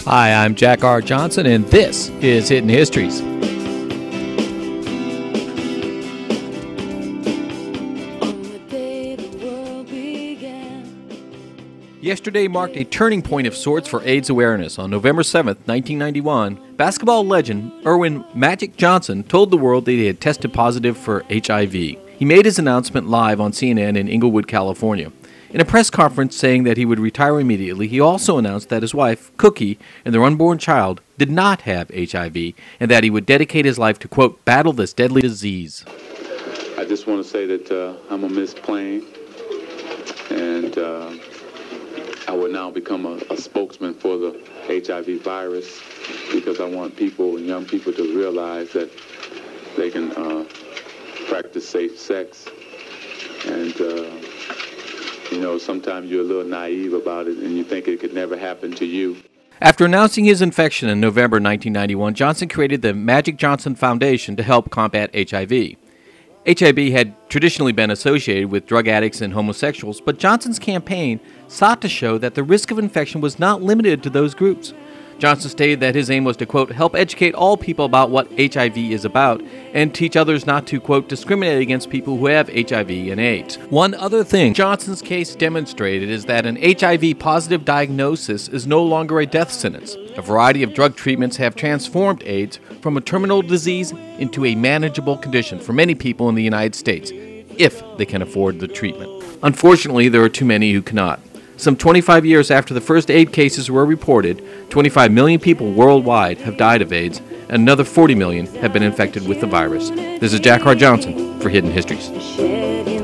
Hi, I'm Jack R. Johnson, and this is Hidden Histories. Yesterday marked a turning point of sorts for AIDS awareness. On November 7th, 1991, basketball legend Earvin "Magic" Johnson told the world that he had tested positive for HIV. He made his announcement live on CNN in Inglewood, California. In a press conference saying that he would retire immediately, he also announced that his wife, Cookie, and their unborn child did not have HIV, and that he would dedicate his life to, quote, battle this deadly disease. I just want to say that I'm going to miss playing, and I will now become a spokesman for the HIV virus, because I want people and young people to realize that they can practice safe sex. And sometimes you're a little naive about it and you think it could never happen to you. After announcing his infection in November 1991, Johnson created the Magic Johnson Foundation to help combat HIV. HIV had traditionally been associated with drug addicts and homosexuals, but Johnson's campaign sought to show that the risk of infection was not limited to those groups. Johnson stated that his aim was to, quote, help educate all people about what HIV is about and teach others not to, quote, discriminate against people who have HIV and AIDS. One other thing Johnson's case demonstrated is that an HIV-positive diagnosis is no longer a death sentence. A variety of drug treatments have transformed AIDS from a terminal disease into a manageable condition for many people in the United States, if they can afford the treatment. Unfortunately, there are too many who cannot. Some 25 years after the first AIDS cases were reported, 25 million people worldwide have died of AIDS, and another 40 million have been infected with the virus. This is Jack R. Johnson for Hidden Histories.